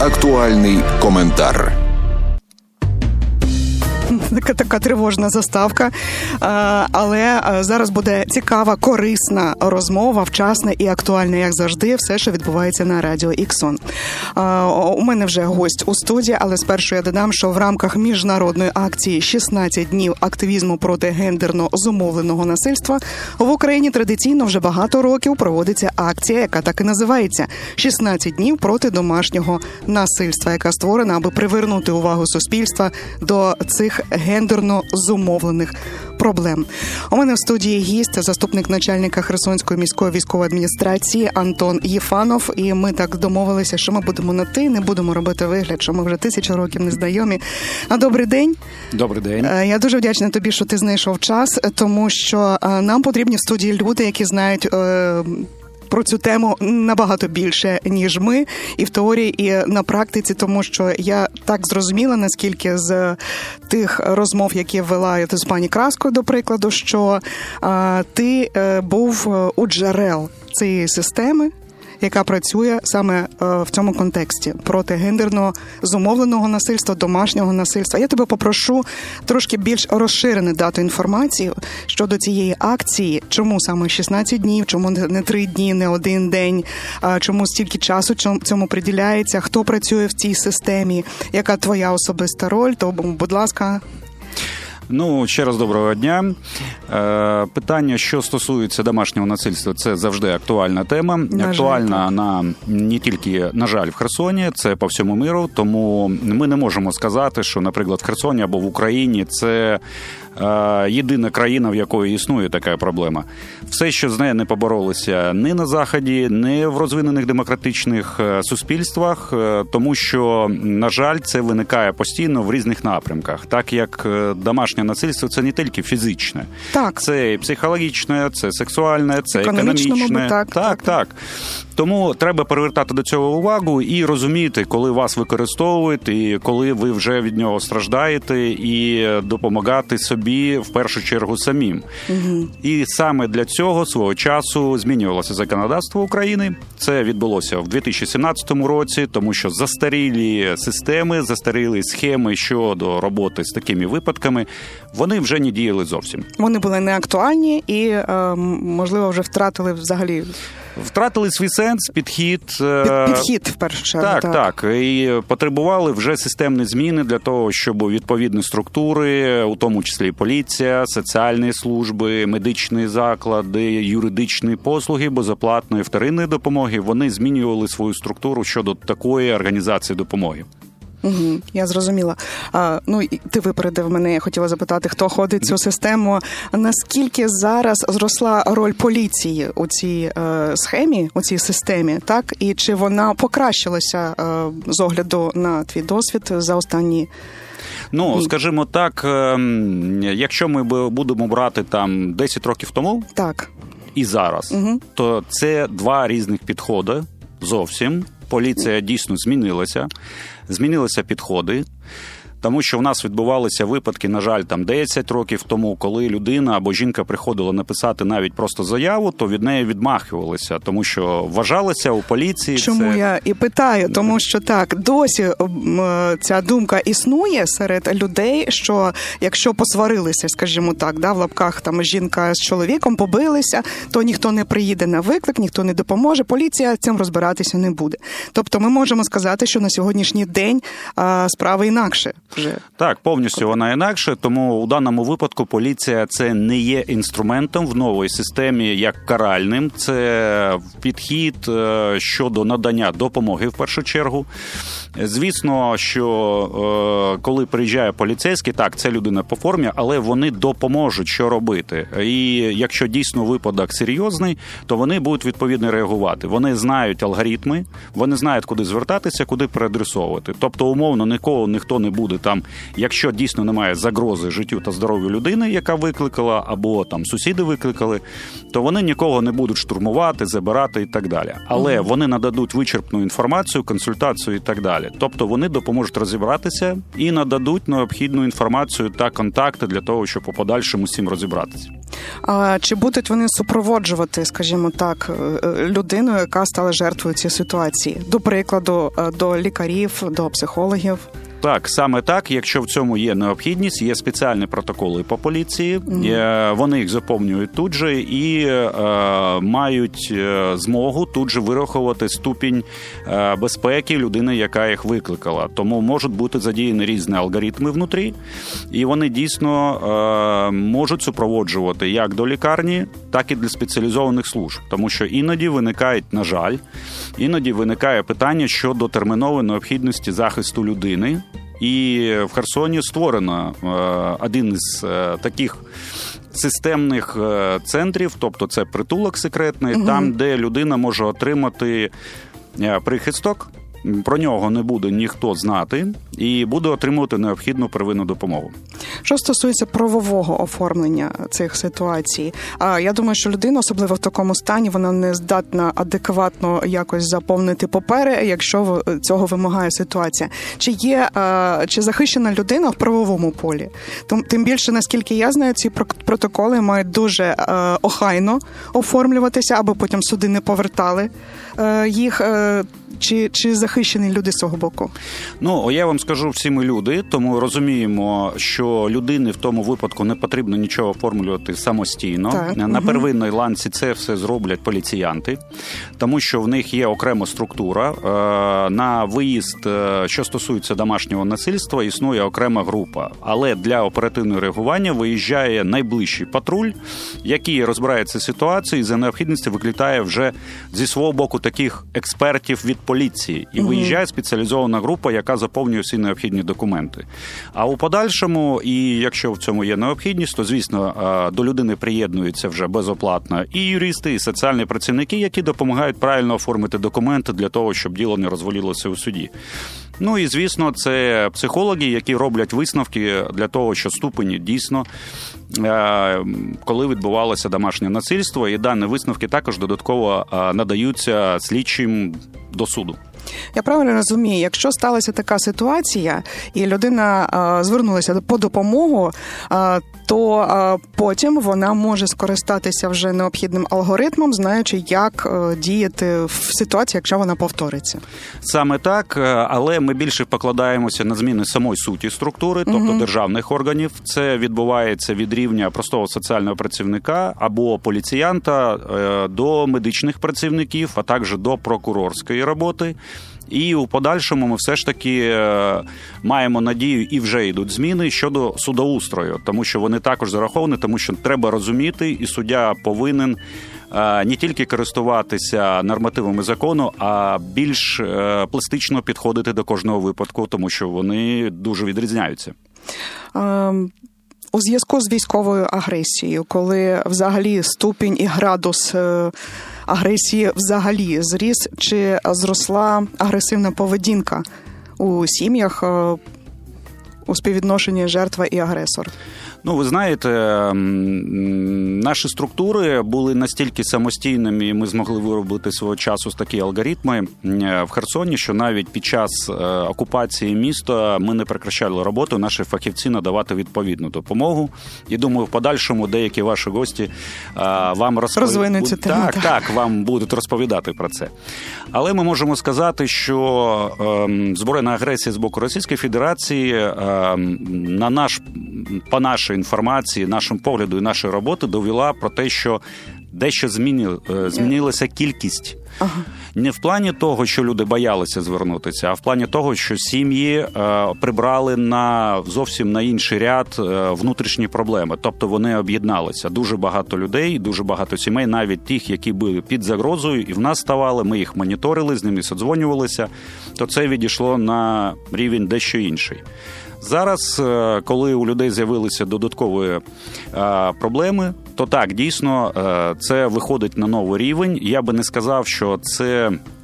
Актуальний коментар. Така тривожна заставка, але зараз буде цікава, корисна розмова, вчасна і актуальна, як завжди, все, що відбувається на радіо Іксон. У мене вже гость у студії, але спершу я додам, що в рамках міжнародної акції «16 днів активізму проти гендерно зумовленого насильства» в Україні традиційно вже багато років проводиться акція, яка так і називається «16 днів проти домашнього насильства», яка створена, аби привернути увагу суспільства до цих гендерно зумовлених проблем. У мене в студії гість, заступник начальника Херсонської міської військової адміністрації Антон Єфанов. І ми так домовилися, що ми будемо на «ти», не будемо робити вигляд, що ми вже 1000 років не знайомі. Добрий день. Добрий день. Я дуже вдячна тобі, що ти знайшов час, тому що нам потрібні в студії люди, які знають про цю тему набагато більше, ніж ми, і в теорії, і на практиці, тому що я так зрозуміла, наскільки з тих розмов, які вела з пані Краскою, до прикладу, що ти був у джерел цієї системи, яка працює саме в цьому контексті проти гендерно зумовленого насильства, домашнього насильства. Я тебе попрошу трошки більш розширену дати інформацію щодо цієї акції, чому саме 16 днів, чому не 3 дні, не 1 день, чому стільки часу цьому приділяється, хто працює в цій системі, яка твоя особиста роль, то, будь ласка. Ще раз доброго дня. Питання, що стосується домашнього насильства, це завжди актуальна тема. Актуальна вона не тільки, на жаль, в Херсоні, це по всьому миру, тому ми не можемо сказати, що, наприклад, в Херсоні або в Україні це єдина країна, в якої існує така проблема. Все, що з нею не поборолися ні на Заході, ні в розвинених демократичних суспільствах, тому що, на жаль, це виникає постійно в різних напрямках. Так як домашнє насильство – це не тільки фізичне. Так. Це і психологічне, це сексуальне, це економічне. Так. Тому треба привертати до цього увагу і розуміти, коли вас використовують, і коли ви вже від нього страждаєте, і допомагати собі, в першу чергу, самим. Угу. І саме для цього свого часу змінювалося законодавство України. Це відбулося в 2017 році, тому що застарілі системи, застарілі схеми щодо роботи з такими випадками, вони вже не діяли зовсім. Вони були неактуальні і, можливо, вже втратили взагалі... Втратили свій сенс, підхід, в першу чергу. Так. І потребували вже системні зміни для того, щоб відповідні структури, у тому числі поліція, соціальні служби, медичні заклади, юридичні послуги, безоплатної вторинної допомоги, вони змінювали свою структуру щодо такої організації допомоги. Угу, я зрозуміла. Ти випередив мене, я хотіла запитати, хто ходить в цю систему. Наскільки зараз зросла роль поліції у цій схемі, у цій системі, так? І чи вона покращилася з огляду на твій досвід за останні дні? Скажімо так, якщо ми будемо брати там 10 років тому так. І зараз, то це 2 різних підходи зовсім. Поліція дійсно змінилися підходи, тому що в нас відбувалися випадки, на жаль, 10 років тому, коли людина або жінка приходила написати навіть просто заяву, то від неї відмахувалися, тому що вважалося у поліції... Чому я і питаю? Тому що так, досі ця думка існує серед людей, що якщо посварилися, скажімо так, в лапках жінка з чоловіком, побилися, то ніхто не приїде на виклик, ніхто не допоможе, поліція цим розбиратися не буде. Тобто ми можемо сказати, що на сьогоднішній день справа інакше. Так, повністю вона інакше, тому у даному випадку поліція це не є інструментом в новій системі як каральним, це підхід щодо надання допомоги в першу чергу. Звісно, що коли приїжджає поліцейський, так, це людина по формі, але вони допоможуть, що робити. І якщо дійсно випадок серйозний, то вони будуть відповідно реагувати. Вони знають алгоритми, вони знають, куди звертатися, куди переадресовувати. Тобто, умовно, нікого ніхто не буде буде там, якщо дійсно немає загрози життю та здоров'ю людини, яка викликала, або там сусіди викликали, то вони нікого не будуть штурмувати, забирати і так далі. Але вони нададуть вичерпну інформацію, консультацію і так далі. Тобто вони допоможуть розібратися і нададуть необхідну інформацію та контакти для того, щоб у подальшому всім розібратися. А чи будуть вони супроводжувати, скажімо так, людину, яка стала жертвою цієї ситуації? До прикладу, до лікарів, до психологів? Так, саме так. Якщо в цьому є необхідність, є спеціальні протоколи по поліції, вони їх заповнюють тут же і мають змогу тут же вирахувати ступінь безпеки людини, яка їх викликала. Тому можуть бути задіяні різні алгоритми внутрі, і вони дійсно можуть супроводжувати як до лікарні, так і для спеціалізованих служб. Тому що іноді виникають, на жаль, виникає питання щодо термінової необхідності захисту людини. І в Херсоні створено один із таких системних центрів, тобто це притулок секретний, там, де людина може отримати прихисток, про нього не буде ніхто знати і буде отримувати необхідну первинну допомогу. Що стосується правового оформлення цих ситуацій, я думаю, що людина, особливо в такому стані, вона не здатна адекватно якось заповнити папери, якщо цього вимагає ситуація. Чи захищена людина в правовому полі? Тим більше, наскільки я знаю, ці протоколи мають дуже охайно оформлюватися, аби потім суди не повертали їх. Чи захищені люди з цього боку? Ну, я вам скажу, всі ми люди, тому розуміємо, що людині в тому випадку не потрібно нічого оформлювати самостійно. Так. На первинній ланці це все зроблять поліціянти, тому що в них є окрема структура. На виїзд, що стосується домашнього насильства, існує окрема група. Але для оперативного реагування виїжджає найближчий патруль, який розбирається ситуацією і за необхідності викликає вже зі свого боку таких експертів від поліції. І виїжджає спеціалізована група, яка заповнює всі необхідні документи. А у подальшому, і якщо в цьому є необхідність, то, звісно, до людини приєднуються вже безоплатно і юристи, і соціальні працівники, які допомагають правильно оформити документи для того, щоб діло не розвалилося у суді. Ну і, звісно, це психологи, які роблять висновки для того, що ступені дійсно, коли відбувалося домашнє насильство, і дані висновки також додатково надаються слідчим до суду. Я правильно розумію, якщо сталася така ситуація, і людина звернулася по допомогу, то потім вона може скористатися вже необхідним алгоритмом, знаючи, як діяти в ситуації, якщо вона повториться. Саме так, але ми більше покладаємося на зміни самої суті структури, тобто державних органів. Це відбувається від рівня простого соціального працівника або поліціянта до медичних працівників, а також до прокурорської роботи. І у подальшому ми все ж таки маємо надію, і вже йдуть зміни щодо судоустрою, тому що вони також зараховані, тому що треба розуміти, і суддя повинен не тільки користуватися нормативами закону, а більш пластично підходити до кожного випадку, тому що вони дуже відрізняються. У зв'язку з військовою агресією, коли взагалі ступінь і градус агресії взагалі зріс, чи зросла агресивна поведінка у сім'ях у співвідношенні жертва і агресор? Ну, ви знаєте, наші структури були настільки самостійними, і ми змогли виробити свого часу такі алгоритми в Херсоні, що навіть під час окупації міста ми не прекращали роботу, наші фахівці надавати відповідну допомогу. І думаю, в подальшому деякі ваші гості вам розвинуться тему. Так, вам будуть розповідати про це. Але ми можемо сказати, що збройна агресія з боку Російської Федерації по нашій інформації, нашому погляду і нашої роботи довела про те, що дещо змінилася кількість. Не в плані того, що люди боялися звернутися, а в плані того, що сім'ї прибрали зовсім на інший ряд внутрішні проблеми. Тобто вони об'єдналися. Дуже багато людей, дуже багато сімей, навіть тих, які були під загрозою, і в нас ставали, ми їх моніторили, з ними содзвонювалися, то це відійшло на рівень дещо інший. Зараз, коли у людей з'явилися додаткові проблеми, то так, дійсно, це виходить на новий рівень. Я би не сказав, що це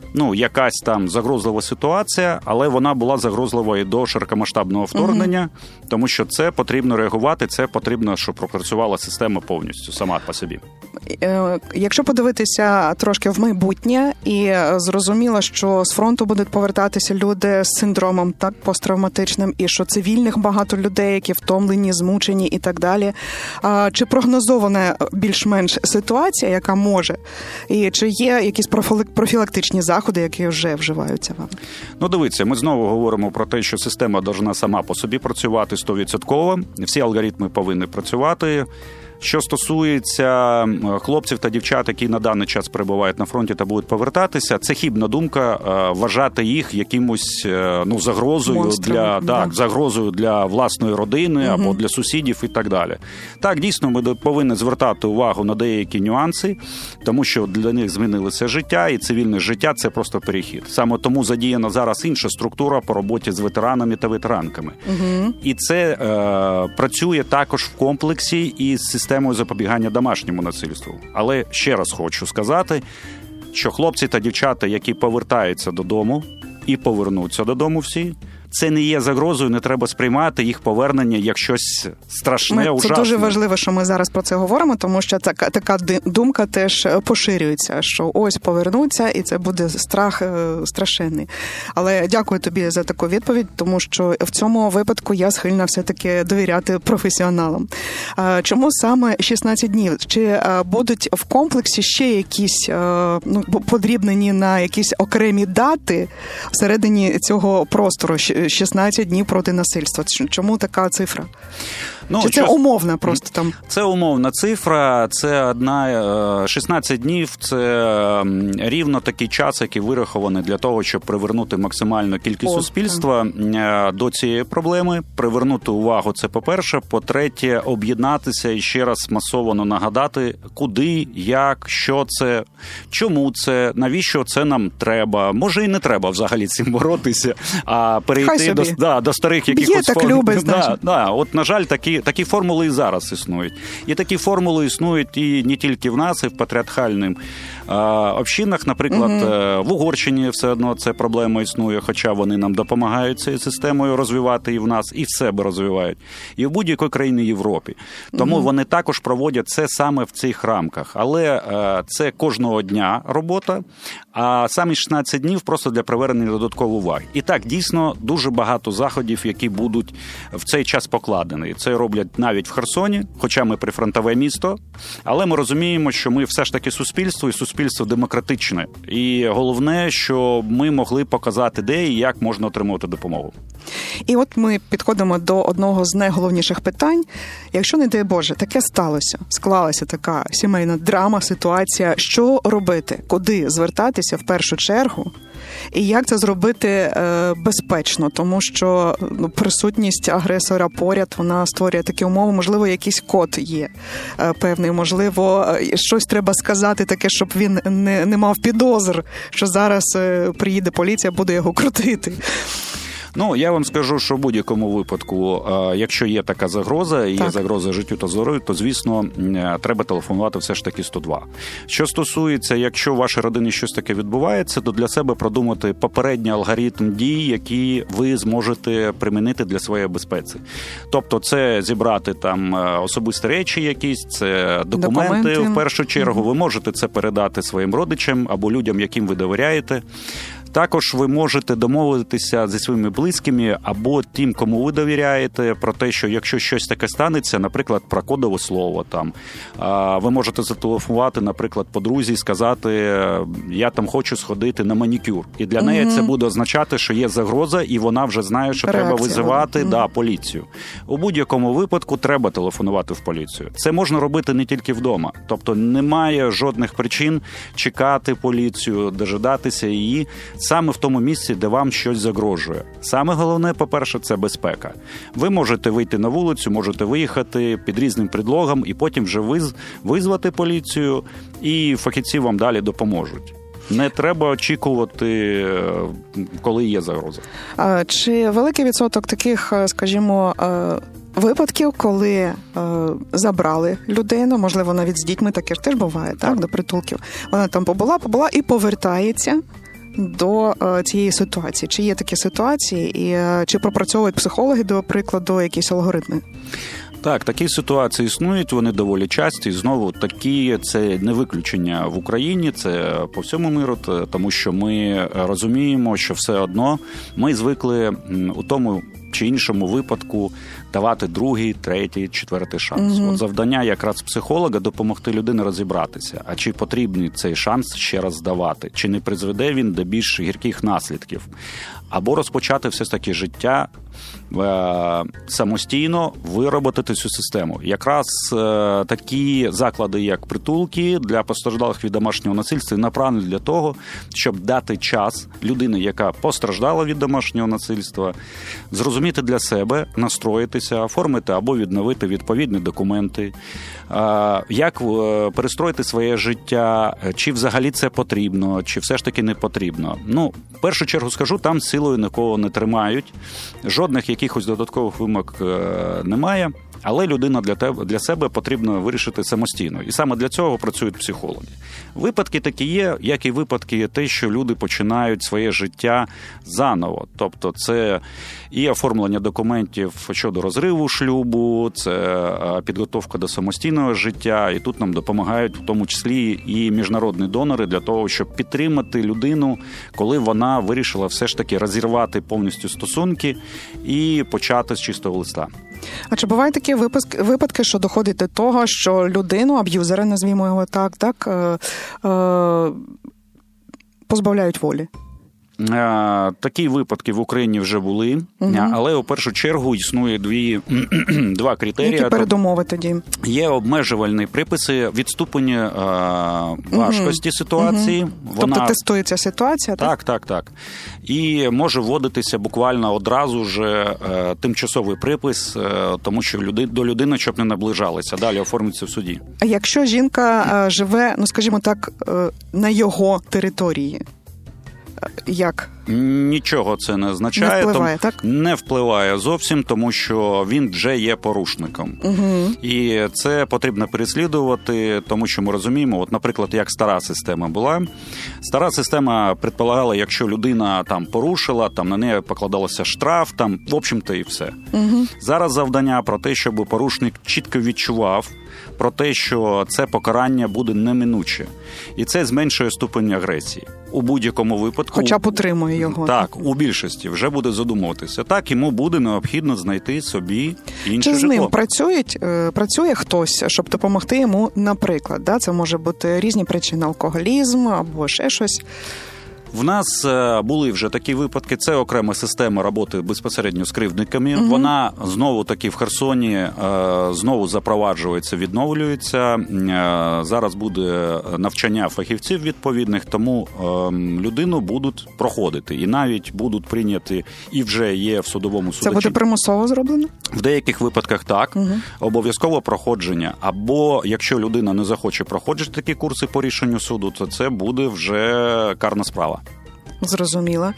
якась там загрозлива ситуація, але вона була загрозливою до широкомасштабного вторгнення, тому що це потрібно реагувати, це потрібно, щоб пропрацювала система повністю, сама по собі. Якщо подивитися трошки в майбутнє, і зрозуміло, що з фронту будуть повертатися люди з синдромом посттравматичним, і що цивільних багато людей, які втомлені, змучені і так далі. Чи прогнозована більш-менш ситуація, яка може? І чи є якісь профілактичні заходи, які вже вживаються вам? Дивіться, ми знову говоримо про те, що система повинна сама по собі працювати 100%. Всі алгоритми повинні працювати. Що стосується хлопців та дівчат, які на даний час перебувають на фронті та будуть повертатися, це хибна думка вважати їх якимось загрозою загрозою для власної родини або для сусідів і так далі. Так, дійсно, ми повинні звертати увагу на деякі нюанси, тому що для них змінилося життя, і цивільне життя – це просто перехід. Саме тому задіяна зараз інша структура по роботі з ветеранами та ветеранками. І це працює також в комплексі із системою запобігання домашньому насильству. Але ще раз хочу сказати, що хлопці та дівчата, які повертаються додому і повернуться додому всі, це не є загрозою, не треба сприймати їх повернення як щось страшне, ужасне. Це дуже важливо, що ми зараз про це говоримо, тому що така думка теж поширюється, що ось повернуться, і це буде страх страшенний. Але дякую тобі за таку відповідь, тому що в цьому випадку я схильна все-таки довіряти професіоналам. Чому саме 16 днів? Чи будуть в комплексі ще якісь подрібнені на якісь окремі дати всередині цього простору? 16 днів проти насильства. Чому така цифра? Чи це умовна просто там? Це умовна цифра, це 16 днів, це рівно такий час, який вирахований для того, щоб привернути максимальну кількість суспільства до цієї проблеми, привернути увагу, це по-перше, по-третє, об'єднатися і ще раз масово нагадати, куди, як, що це, чому це, навіщо це нам треба. Може і не треба взагалі цим боротися, а перейти до старих якихось От, на жаль, такі формули і зараз існують. І такі формули існують і не тільки в нас, і в патріархальних общинах. Наприклад, в Угорщині все одно ця проблема існує, хоча вони нам допомагають цією системою розвивати і в нас, і в себе розвивають. І в будь-якій країні Європи. Тому вони також проводять це саме в цих рамках. Але це кожного дня робота, а самі 16 днів просто для привернення додаткової уваги. І так, дійсно, дуже багато заходів, які будуть в цей час покладені. Це роблять навіть в Херсоні, хоча ми прифронтове місто, але ми розуміємо, що ми все ж таки суспільство, і суспільство демократичне. І головне, що ми могли показати, де і як можна отримувати допомогу. І от ми підходимо до одного з найголовніших питань. Якщо, не дай Боже, таке сталося, склалася така сімейна драма, ситуація, що робити? Куди звертатися в першу чергу? І як це зробити безпечно? Тому що присутність агресора поряд, вона створює такі умови, можливо, якийсь код є певний, можливо, щось треба сказати таке, щоб він не мав підозр, що зараз приїде поліція, буде його крутити. Я вам скажу, що в будь-якому випадку, якщо є така загроза, і є загроза життю та здоров'ю, то, звісно, треба телефонувати все ж таки 102. Що стосується, якщо в вашій родині щось таке відбувається, то для себе продумати попередній алгоритм дій, які ви зможете примінити для своєї безпеки. Тобто це зібрати там особисті речі якісь, це документи в першу чергу. Ви можете це передати своїм родичам або людям, яким ви довіряєте. Також ви можете домовитися зі своїми близькими або тим, кому ви довіряєте, про те, що якщо щось таке станеться, наприклад, про кодове слово, там, ви можете зателефонувати, наприклад, подрузі і сказати, я там хочу сходити на манікюр. І для неї це буде означати, що є загроза, і вона вже знає, що треба визивати поліцію. У будь-якому випадку треба телефонувати в поліцію. Це можна робити не тільки вдома. Тобто немає жодних причин чекати поліцію, дожидатися її саме в тому місці, де вам щось загрожує. Саме головне, по-перше, це безпека. Ви можете вийти на вулицю, можете виїхати під різним предлогом і потім вже визвати поліцію, і фахівці вам далі допоможуть. Не треба очікувати, коли є загроза. Чи великий відсоток таких, скажімо, випадків, коли забрали людину, можливо, навіть з дітьми, таке ж теж буває, так, до притулків. Вона там побула і повертається до цієї ситуації? Чи є такі ситуації і чи пропрацьовують психологи, до прикладу, якісь алгоритми? Так, такі ситуації існують, вони доволі часті. І знову такі, це не виключення в Україні, це по всьому миру, тому що ми розуміємо, що все одно ми звикли у тому чи іншому випадку давати другий, третій, четвертий шанс. От завдання якраз психолога допомогти людині розібратися, а чи потрібний цей шанс ще раз давати, чи не призведе він до більш гірких наслідків, або розпочати все ж таки життя самостійно вироботити цю систему. Якраз такі заклади, як притулки для постраждалих від домашнього насильства, направлені для того, щоб дати час людині, яка постраждала від домашнього насильства, зрозуміти для себе, настроїтися, оформити або відновити відповідні документи, як перестроїти своє життя, чи взагалі це потрібно, чи все ж таки не потрібно. В першу чергу скажу, там силою нікого не тримають, жодних якихось додаткових вимог немає, але людина для себе потрібно вирішити самостійно. І саме для цього працюють психологи. Випадки такі є, як і випадки те, що люди починають своє життя заново. Тобто це і оформлення документів щодо розриву шлюбу, це підготовка до самостійного життя, і тут нам допомагають в тому числі і міжнародні донори для того, щоб підтримати людину, коли вона вирішила все ж таки розірвати повністю стосунки і почати з чистого листа. А чи бувають такі випадки, що доходить до того, що людину, аб'юзера, назвімо його так, позбавляють волі? Такі випадки в Україні вже були, але у першу чергу існує два критерії. Які передумови тоді? Є обмежувальні приписи від ступеня важкості ситуації. Тобто тестується ситуація, так? Так. І може вводитися буквально одразу ж тимчасовий припис, тому що до людини, щоб не наближалися, далі оформиться в суді. А якщо жінка живе, скажімо так, на його території? Як? Нічого це не означає. Не впливає, так? Не впливає зовсім, тому що він вже є порушником. І це потрібно переслідувати, тому що ми розуміємо, наприклад, як стара система була. Стара система предполагала, якщо людина там порушила, на неї покладалося штраф, в общем-то і все. Зараз завдання про те, щоб порушник чітко відчував про те, що це покарання буде неминуче. І це зменшує ступень агресії. У будь-якому випадку... Хоча б утримує його. Так, у більшості вже буде задумуватися. Так, йому буде необхідно знайти собі інше житло. Чи з ним працює хтось, щоб допомогти йому, наприклад? Да? Це може бути різні причини, алкоголізм або ще щось. В нас були вже такі випадки. Це окрема система роботи безпосередньо з кривдниками. Вона знову-таки в Херсоні знову запроваджується, відновлюється. Зараз буде навчання фахівців відповідних, тому людину будуть проходити. І навіть будуть прийняти, і вже є в судовому суді. Це буде примусово зроблено? В деяких випадках так. Обов'язково проходження. Або, якщо людина не захоче проходити такі курси по рішенню суду, то це буде вже карна справа. Зрозуміла.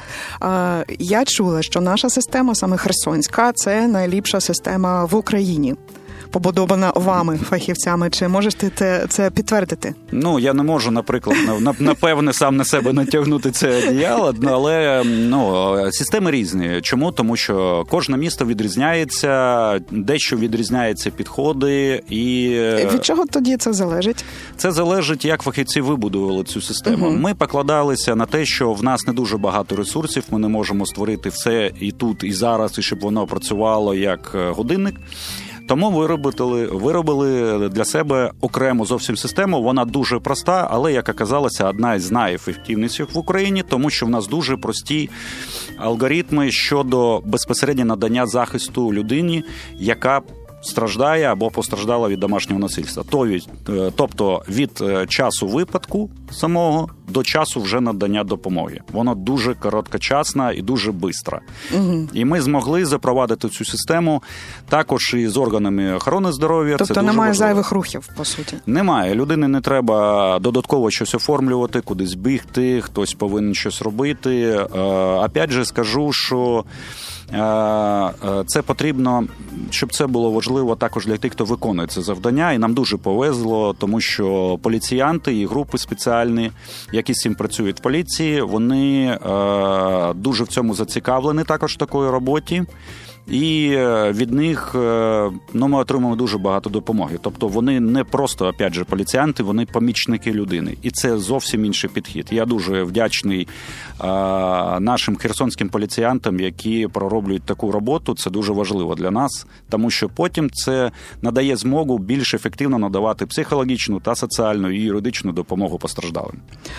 Я чула, що наша система, саме херсонська, це найліпша система в Україні, побудована вами, фахівцями. Чи можете це підтвердити? Я не можу, наприклад, напевне, сам на себе натягнути це одіяло, але системи різні. Чому? Тому що кожне місто відрізняється, дещо відрізняються підходи. І від чого тоді це залежить? Це залежить, як фахівці вибудували цю систему. Ми покладалися на те, що в нас не дуже багато ресурсів, ми не можемо створити все і тут, і зараз, і щоб воно працювало як годинник. Тому виробили для себе окрему зовсім систему. Вона дуже проста, але, як оказалося, одна із найефективніших в Україні, тому що в нас дуже прості алгоритми щодо безпосередньо надання захисту людині, яка страждає або постраждала від домашнього насильства. Тобто від часу випадку самого до часу вже надання допомоги. Воно дуже короткочасна і дуже швидко. І ми змогли запровадити цю систему також і з органами охорони здоров'я. Тобто це немає зайвих рухів, по суті? Немає. Людині не треба додатково щось оформлювати, кудись бігти, хтось повинен щось робити. Опять же скажу, що це потрібно, щоб це було важливо також для тих, хто виконує це завдання. І нам дуже повезло, тому що поліціянти і групи спеціальні, які з цим працюють в поліції, вони дуже в цьому зацікавлені також в такої роботі. І від них ми отримуємо дуже багато допомоги. Тобто вони не просто, опять же, поліціянти, вони помічники людини. І це зовсім інший підхід. Я дуже вдячний нашим херсонським поліціянтам, які пророблюють таку роботу. Це дуже важливо для нас, тому що потім це надає змогу більш ефективно надавати психологічну та соціальну і юридичну допомогу постраждалим.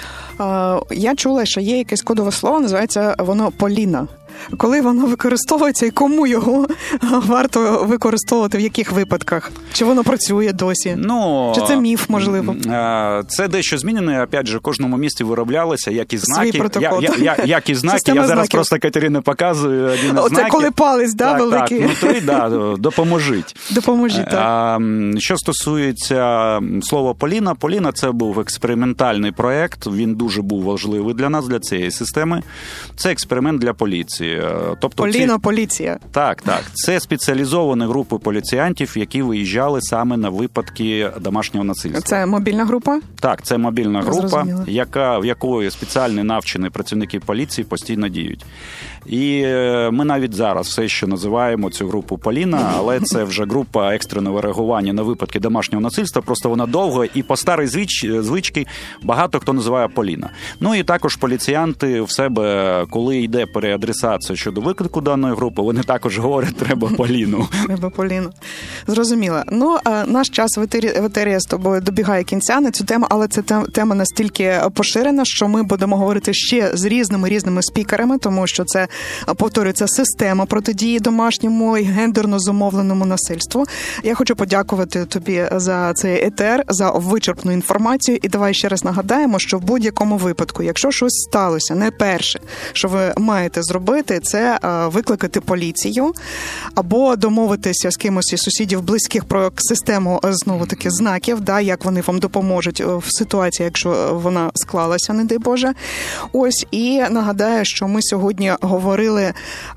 Я чула, що є якесь кодове слово, називається воно Поліна. Коли воно використовується і кому його варто використовувати, в яких випадках? Чи воно працює досі? Чи це міф, можливо? Це дещо змінено. Опять же, в кожному місті вироблялися якісь знаки. Якісь знаки. Система я зараз знаків. Просто Катерині показую один із знаків. Оце коли палець, великий. Так, внутрі, допоможіть. Допоможіть, так. Що стосується слова Поліна, Поліна – це був експериментальний проєкт. Він дуже був важливий для нас, для цієї системи. Це експеримент для поліції. Тобто поліція. Так. Це спеціалізовані групи поліціянтів, які виїжджали саме на випадки домашнього насильства. Це мобільна група? Так, це мобільна група, Зрозуміло. в якої спеціальні навчені працівники поліції постійно діють. І ми навіть зараз все ще називаємо цю групу Поліна, але це вже група екстреного реагування на випадки домашнього насильства, просто вона довга, і по старій звичці багато хто називає Поліна. І також поліціянти в себе, коли йде переадресація щодо виклику даної групи, вони також говорять, треба Поліну. Треба Поліну. Зрозуміло. Наш час в етері з тобою добігає кінця на цю тему, але ця тема настільки поширена, що ми будемо говорити ще з різними спікерами, тому що це, повторюється, система протидії домашньому і гендерно зумовленому насильству. Я хочу подякувати тобі за цей етер, за вичерпну інформацію. І давай ще раз нагадаємо, що в будь-якому випадку, якщо щось сталося, не перше, що ви маєте зробити, це викликати поліцію або домовитися з кимось із сусідів близьких про систему, знову-таки, знаків, як вони вам допоможуть в ситуації, якщо вона склалася, не дай Боже. Ось, і нагадаю, що ми сьогодні говорили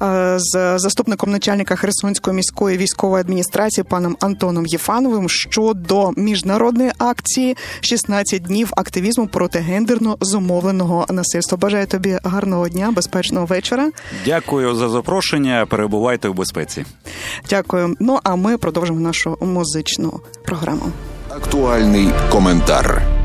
з заступником начальника Херсонської міської військової адміністрації паном Антоном Єфановим щодо міжнародної акції «16 днів активізму проти гендерно зумовленого насильства». Бажаю тобі гарного дня, безпечного вечора. Дякую за запрошення. Перебувайте в безпеці. Дякую. А ми продовжимо нашу музичну програму. Актуальний коментар.